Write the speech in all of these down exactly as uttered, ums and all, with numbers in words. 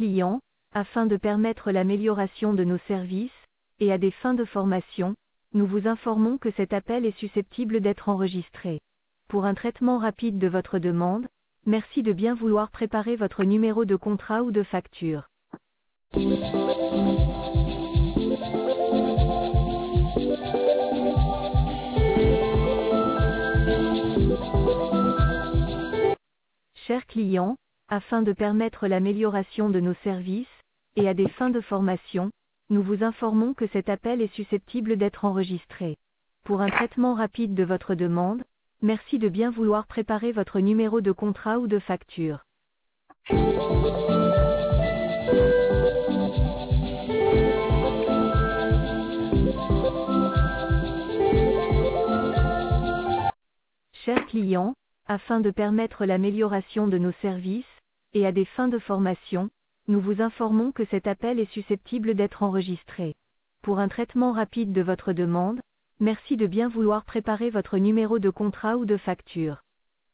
client, afin de permettre l'amélioration de nos services, et à des fins de formation, nous vous informons que cet appel est susceptible d'être enregistré. Pour un traitement rapide de votre demande, merci de bien vouloir préparer votre numéro de contrat ou de facture. Chers clients, afin de permettre l'amélioration de nos services, et à des fins de formation, nous vous informons que cet appel est susceptible d'être enregistré. Pour un traitement rapide de votre demande, merci de bien vouloir préparer votre numéro de contrat ou de facture. Chers clients, afin de permettre l'amélioration de nos services, et à des fins de formation, nous vous informons que cet appel est susceptible d'être enregistré. Pour un traitement rapide de votre demande, merci de bien vouloir préparer votre numéro de contrat ou de facture.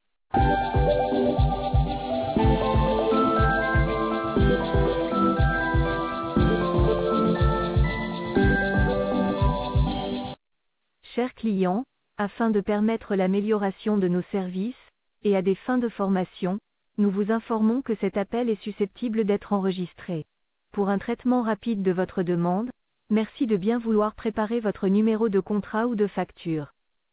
Chers clients, afin de permettre l'amélioration de nos services, et à des fins de formation, nous vous informons que cet appel est susceptible d'être enregistré. Pour un traitement rapide de votre demande, merci de bien vouloir préparer votre numéro de contrat ou de facture.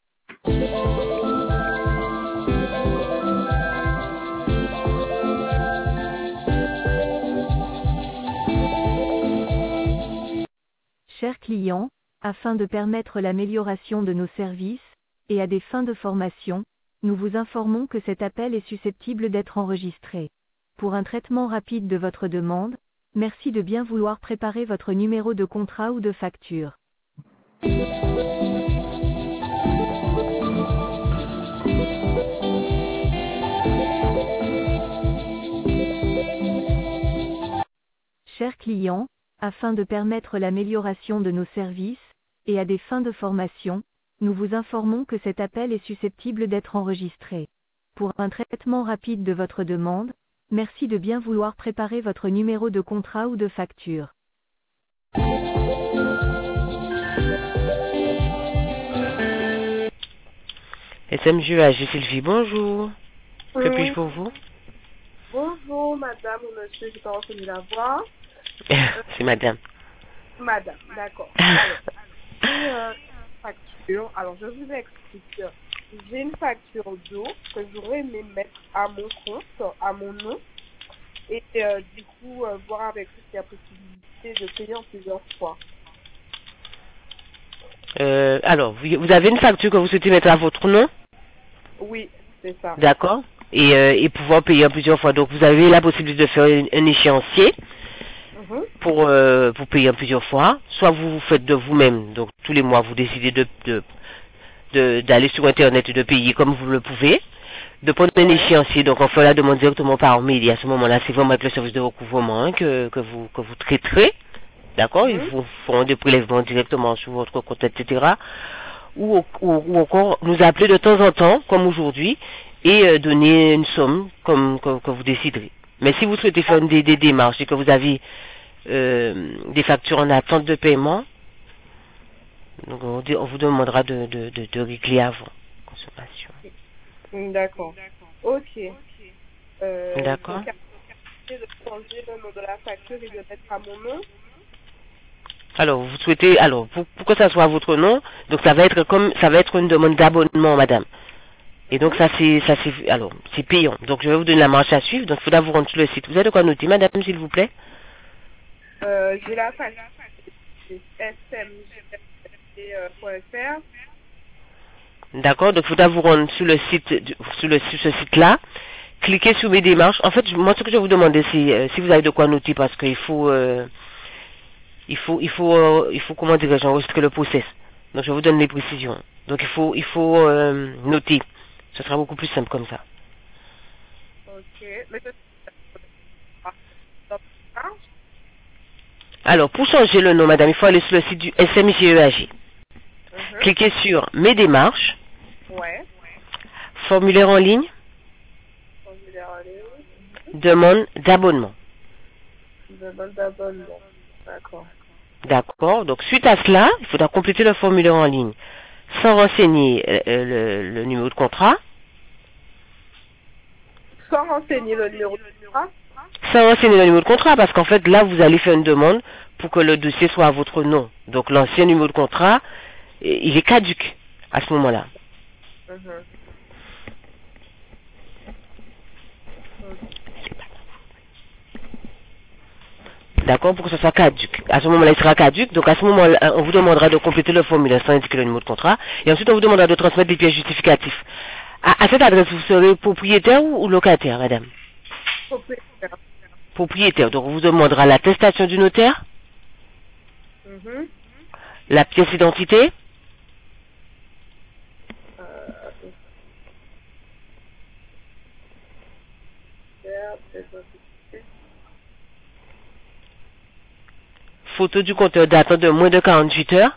Chers clients, afin de permettre l'amélioration de nos services, et à des fins de formation, nous vous informons que cet appel est susceptible d'être enregistré. Pour un traitement rapide de votre demande, merci de bien vouloir préparer votre numéro de contrat ou de facture. Chers clients, afin de permettre l'amélioration de nos services, et à des fins de formation, nous vous informons que cet appel est susceptible d'être enregistré. Pour un traitement rapide de votre demande, merci de bien vouloir préparer votre numéro de contrat ou de facture. S M G A G Sylvie, bonjour. Oui. Que puis-je pour vous? Bonjour, madame ou monsieur, j'ai pas reconnu la voix. C'est madame. Madame, d'accord. Alors, j'ai euh, une facture. Alors, je vous explique. J'ai une facture d'eau que j'aurais aimé mettre à mon compte, à mon nom. Et euh, du coup, euh, voir avec vous s'il y a possibilité de payer en plusieurs fois. Euh, alors, vous, vous avez une facture que vous souhaitez mettre à votre nom? Oui, c'est ça. D'accord. Et, euh, et pouvoir payer en plusieurs fois. Donc, vous avez la possibilité de faire un, un échéancier Mm-hmm. pour, euh, pour payer en plusieurs fois. Soit vous vous faites de vous-même. Donc, tous les mois, vous décidez de, de, de, d'aller sur Internet et de payer comme vous le pouvez. De prendre un Ouais. échéancier. Donc, on fait la demande directement par mail. Et à ce moment-là, c'est vraiment avec le service de recouvrement hein, que, que, vous, que vous traiterez. D'accord. Ils Mm-hmm. vous feront des prélèvements directement sur votre compte, et cetera. Ou, ou, ou encore nous appeler de temps en temps, comme aujourd'hui, et euh, donner une somme comme, comme que vous déciderez. Mais si vous souhaitez faire une, des, des démarches et que vous avez euh, des factures en attente de paiement, donc on, dit- on vous demandera de, de, de, de régler avant consommation. D'accord. Ok. Euh, D'accord. donc, après, de changer le nom de la facture et de mettre à mon nom. Alors vous souhaitez, alors pour, pour que ça soit à votre nom, donc ça va être comme, ça va être une demande d'abonnement, madame. Et donc ça c'est, ça c'est, alors c'est payant. Donc je vais vous donner la marche à suivre. Donc il faudra vous rendre sur le site. Vous avez de quoi noter, madame, s'il vous plaît? Euh, j'ai la facture S M G point F R. D'accord, donc il faudra vous rendre sur le site, du- sur, le, sur ce site-là, cliquez sur mes démarches. En fait, je- moi ce que je vais vous demander, c'est euh, si vous avez de quoi noter, parce qu'il faut, euh, il faut, il faut, euh, il faut comment dirais-je, enregistrer le process. Donc je vous donne les précisions. Donc il faut, il faut euh, noter. Ce sera beaucoup plus simple comme ça. Ok. Mais je... Ah, Alors pour changer le nom, madame, il faut aller sur le site du S M G E A G. mhm. Cliquez sur mes démarches, Ouais. formulaire en ligne, Formulaire en ligne. demande d'abonnement. Demande d'abonnement. D'accord. D'accord. Donc, suite à cela, il faudra compléter le formulaire en ligne sans renseigner euh, le, le numéro de contrat. Sans renseigner le numéro de contrat. Sans renseigner le numéro de contrat, parce qu'en fait, là, vous allez faire une demande pour que le dossier soit à votre nom. Donc, l'ancien numéro de contrat, il est caduc à ce moment-là. Mhm. D'accord, pour que ce soit caduc. À ce moment-là, il sera caduc. Donc, à ce moment-là, on vous demandera de compléter le formulaire sans indiquer le numéro de contrat. Et ensuite, on vous demandera de transmettre des pièces justificatives. À, à cette adresse, vous serez propriétaire ou, ou locataire, madame? Propriétaire. Propriétaire. Donc, on vous demandera l'attestation du notaire, Mhm. la pièce d'identité, Euh, photo du compteur datant de moins de quarante-huit heures,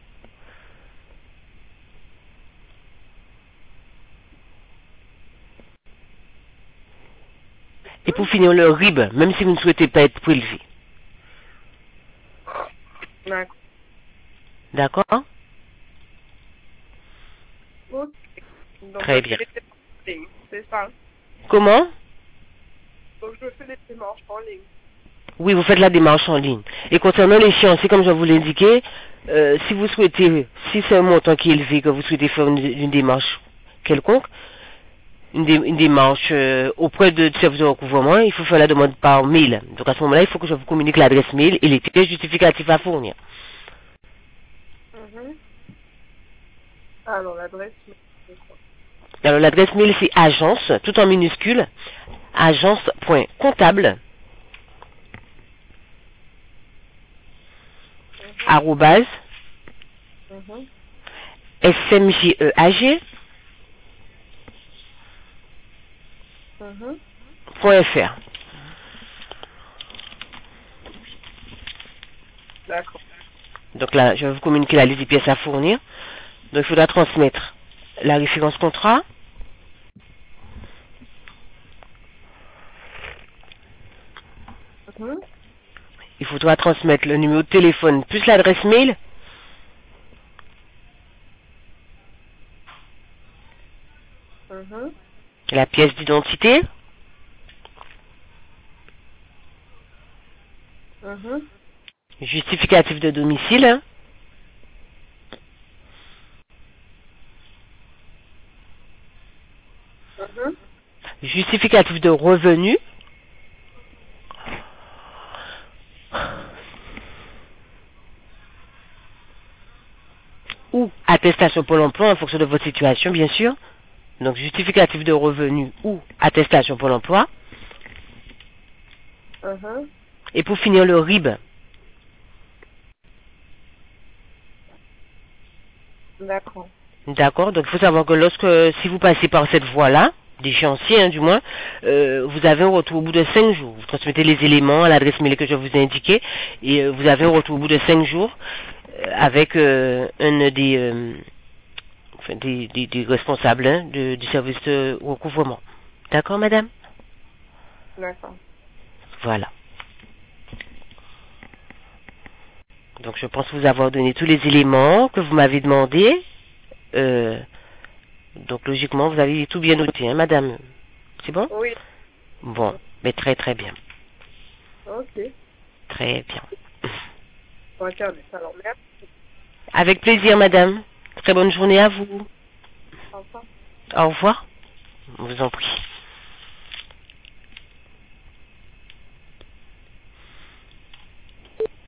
et pour finir, le R I B, même si vous ne souhaitez pas être prélevé. D'accord. D'accord? Ok. Donc, Très je bien. fais des démarches en ligne, c'est ça. Comment? Donc, je fais des démarches en ligne. Oui, vous faites la démarche en ligne. Et concernant l'échéancier, comme je vous l'ai indiqué, euh, si vous souhaitez, si c'est un montant qui est élevé, que vous souhaitez faire une, une démarche quelconque, une, dé, une démarche euh, auprès de, du service de recouvrement, il faut faire la demande par mail. Donc à ce moment-là, il faut que je vous communique l'adresse mail et les pièces justificatives à fournir. Mhm. Alors, l'adresse, c'est quoi? Alors l'adresse mail, c'est agence, tout en minuscule, agence.comptable, Mhm. arrobase, Mhm. smgeag, Mhm. point fr. D'accord. Donc là, je vais vous communiquer la liste des pièces à fournir. Donc il faudra transmettre la référence contrat, Mhm. il faudra transmettre le numéro de téléphone plus l'adresse mail, Mhm. la pièce d'identité, Mhm. justificatif de domicile, Mhm. justificatif de revenu, ou attestation Pôle emploi en fonction de votre situation, bien sûr. Donc justificatif de revenu ou attestation Pôle emploi. Mhm. Et pour finir, le R I B. D'accord. D'accord. Donc il faut savoir que lorsque, si vous passez par cette voie-là, d'échéancier hein, du moins, euh, vous avez un retour au bout de cinq jours. Vous transmettez les éléments à l'adresse mail que je vous ai indiqué et euh, vous avez un retour au bout de cinq jours euh, avec euh, un des, euh, enfin, des, des, des responsables hein, de, du service de recouvrement. D'accord, madame? D'accord. Voilà. Donc je pense vous avoir donné tous les éléments que vous m'avez demandé. Euh, donc logiquement, vous avez tout bien noté, hein, madame. C'est bon? Oui. Bon, mais très très bien. Ok. Très bien. Sur Internet. Alors, merci. Avec plaisir, madame. Très bonne journée à vous. Au revoir. Au revoir. Je vous en prie.